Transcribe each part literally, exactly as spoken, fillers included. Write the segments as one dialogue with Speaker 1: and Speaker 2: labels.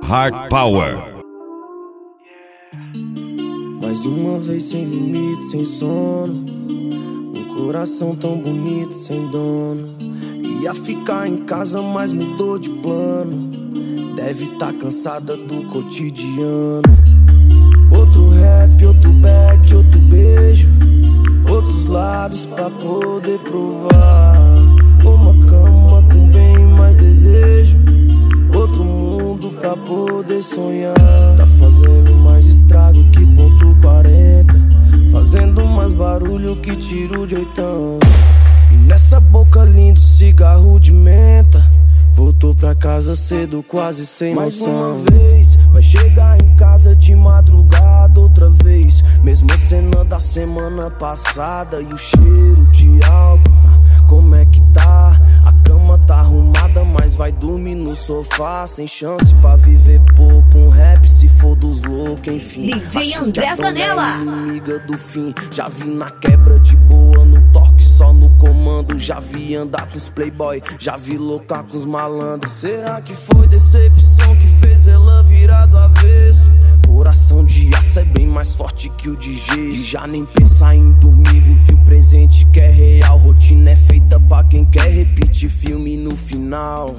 Speaker 1: Hard Power.
Speaker 2: Mais uma vez sem limite, sem sono. Um coração tão bonito, sem dono. Ia ficar em casa, mas mudou de plano. Deve tá cansada do cotidiano. Outro rap, outro back, outro beijo. Outros lábios pra poder provar. Uma cama com bem mais desejo. Outro mundo pra poder sonhar. Tá fazendo mais estrago que ponto quarenta. Fazendo mais barulho que tiro de oitão. E nessa boca lindo, cigarro de menta. Voltou pra casa cedo, quase sem noção. Mais uma vez, vai chegar em casa de madrugada outra vez. Mesma cena da semana passada. E o cheiro de álcool, como é que tá? A cama tá arrumada, mas vai dormir no sofá. Sem chance pra viver pouco. Um rap se for dos loucos, enfim.
Speaker 3: D J André Zanella,
Speaker 2: inimiga do fim. Já vi na quebra de boa, no toque só no comando. Já vi andar com os playboy, já vi loucar com os malandros. Será que foi decepção que fez ela virar do avesso? Coração de aço é bem mais forte que o de gesso. E já nem pensar em dormir, vive o presente que é real. Rotina é feita pra quem quer repetir filme no final.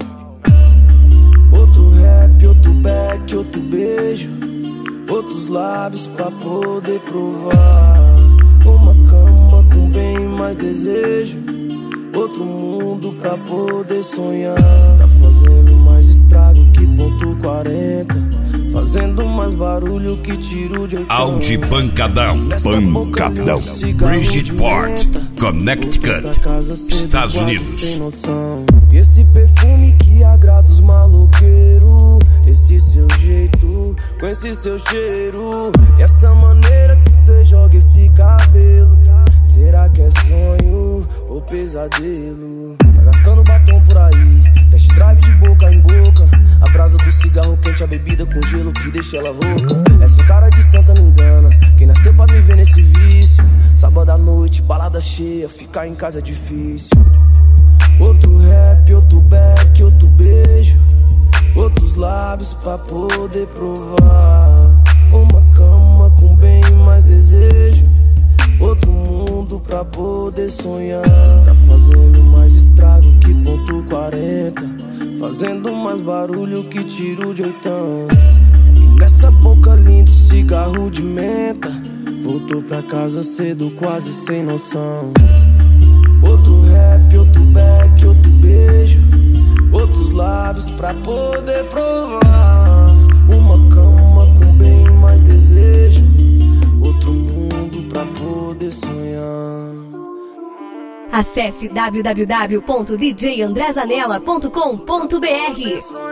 Speaker 2: Outro rap, outro back, outro beijo. Outros lábios pra poder provar. Uma cama com bem mais desejo. Outro mundo pra poder sonhar. Tá fazendo mais estrago que ponto quarenta. Fazendo mais barulho que tiro de oitão.
Speaker 1: Audi Pancadão, Pancadão, Bridgeport, Connecticut, Estados Unidos.
Speaker 2: E esse perfume que agrada os maloqueiros. Esse seu jeito, com esse seu cheiro. E essa maneira que cê joga esse cabelo. Será que é sonho ou pesadelo? Tá gastando batom por aí, test drive de boca em boca. A brasa do cigarro quente, a bebida com gelo que deixa ela rouca. Essa cara de santa não engana, quem nasceu pra viver nesse vício. Sábado à noite, balada cheia, ficar em casa é difícil. Outro rap, outro back, outro beijo. Outros lábios pra poder provar. Uma cama com bem mais desejo. Outro mundo pra poder sonhar. Tá fazendo mais estrago que ponto quarenta. Fazendo mais barulho que tiro de oitão. E nessa boca lindo, cigarro de menta. Voltou pra casa cedo, quase sem noção. Outro rap, outro back, outro beijo. Outros lábios pra poder provar. Uma cama com bem mais desejo. Outro mundo pra poder sonhar.
Speaker 3: Acesse w w w ponto d j andré zanella ponto com ponto b r.